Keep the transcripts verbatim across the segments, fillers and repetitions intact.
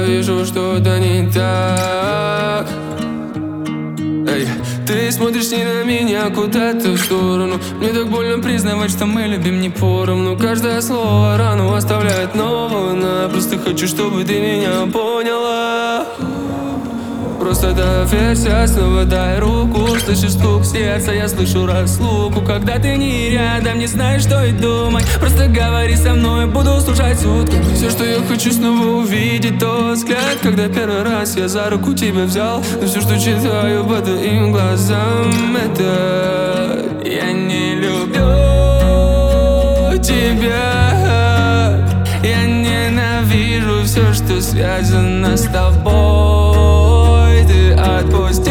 вижу что-то не так. Эй, ты смотришь не на меня, куда-то в сторону. Мне так больно признавать, что мы любим не поровну. Каждое слово рану оставляет новую. Но я просто хочу, чтобы ты меня поняла. Просто доверься, снова дай руку. Слышишь стук сердца, я слышу разлуку. Когда ты не рядом, не знаешь, что и думать. Просто говори со мной, буду слушать сутками. Все, что я хочу, снова увидеть тот взгляд, когда первый раз я за руку тебя взял. Но все, что читаю по твоим глазам, это я не люблю тебя. Я ненавижу все, что связано с тобой. Отпусти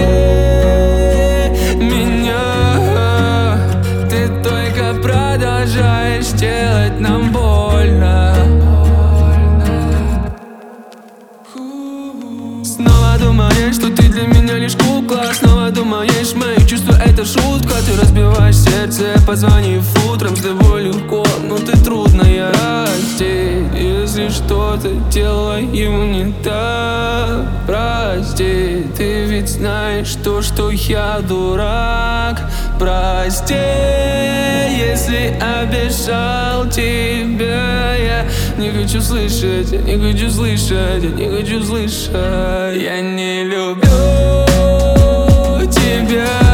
меня. Ты только продолжаешь делать нам больно. Снова думаешь, что ты для меня лишь кукла. Снова думаешь, мои чувства это шутка. Ты разбиваешь сердце, позвонив утром. С тобой легко, но ты трудная. Прости, если что-то делаю не так. Прости, ты ведь знаешь то, что я дурак. Прости, если обижал тебя. Я не хочу слышать, я не хочу слышать, я не хочу слышать. Я не люблю тебя.